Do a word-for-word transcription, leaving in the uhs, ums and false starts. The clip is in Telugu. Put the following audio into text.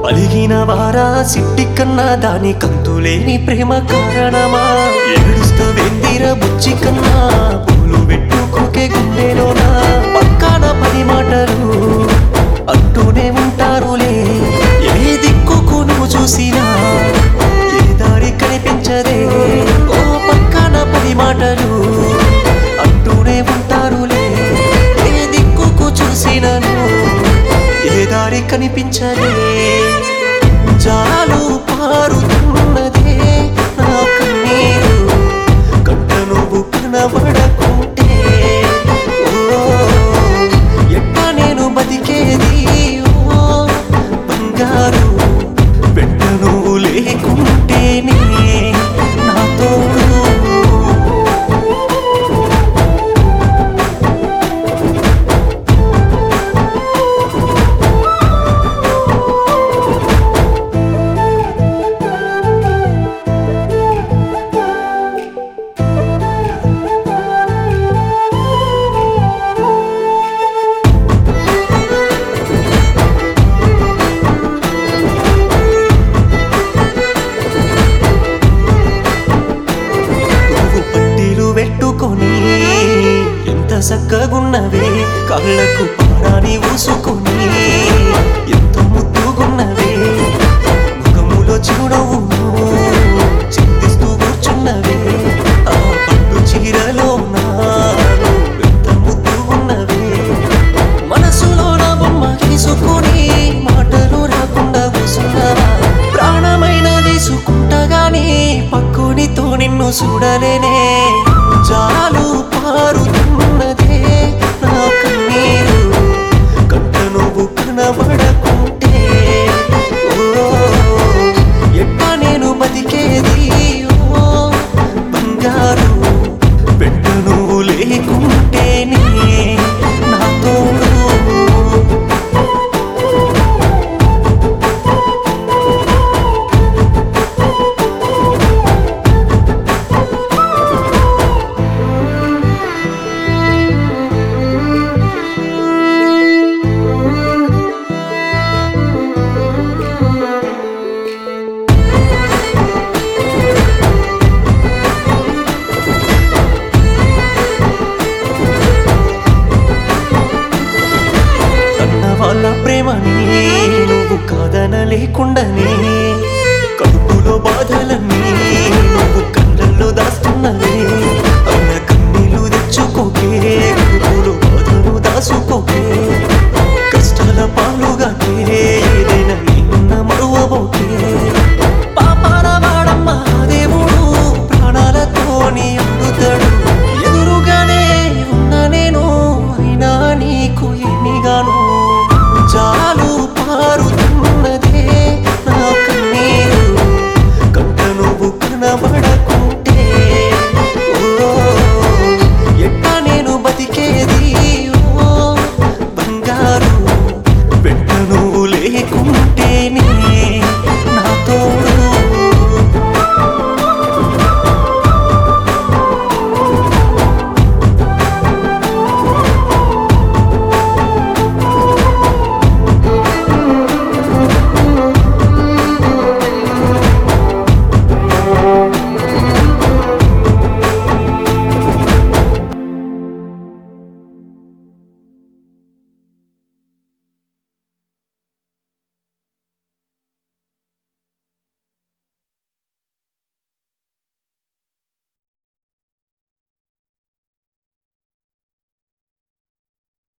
అలిగిన వారా సిట్టి కన్నా దాని కంతులేని ప్రేమ కారణమా ఏడుస్తూ వెందిర బుచ్చి కన్నా పూలు పెట్టుకోకే గుండెలోనా పక్కన పది మాటలు అంటూనే ఉంటారులే ఏ దిక్కుకు నువ్వు చూసినా ఏ దారి కనిపించదే ఓ పక్కన పది మాటలు అంటూనే ఉంటారులే ఏ దిక్కుకు చూసినను ఏ దారి కనిపించదే జాలు పారుతున్నదే నా కన్నీరు కంట నువ్వు కనబడకుంటే ఓ ఎట్ట నేను బతికేది ఓ బంగారు వెంట నువ్వు లేకుంటేనే నా తోడు పెట్టుకొని ఎంత చక్కగున్నవే కళ్ళకు పారాని ఊసుకొని ఎంత ముద్దుగున్నవే ముఖములో చిరునవ్వును చింతిస్తూ కూర్చున్నవే ఆ పట్టు చీరలో నాను ఎంత ముద్దుగున్నవే మనసులో నా బొమ్మ గీసుకొని మాటలు రాకుండా కూసున్నావా ప్రాణమైన తీసుకుంటగాని పక్కునితో నిన్ను చూడలేనే జాలు పారుతున్నదే నా కన్నీరు కంట నువ్వు కనబడకుంటే ఓ ఎట్ట నేను బతికేది ఓ బంగారు వెంట నువ్వు లేకుంటేనే నా తోడు వాళ్ళ ప్రేమని నువ్వు కాదనలేకుండానే కడుపులో బాధలన్నీ నువ్వు కళ్ళల్లో దాస్తున్నవే అన్న కన్నీళ్ళు తెచ్చుకోకే కడుపులో బాధలు దాసుకోకే కష్టాల పాలుగా ఏదైనా నిన్న మరువబోకే పాపాల వాడమ్మ దేవుడు ప్రాణాలతోని అడుగుతాడు ఎదురుగానే ఉన్న నేను అయినా నీకు ఎన్నిగాను జాలు పారుతున్నదే నా కన్నీరు కంట నువ్వు కనబడకుంటే ఓ ఎట్ట నేను బతికేది ఓ బంగారు వెంట నువ్వు లేకుంటేనే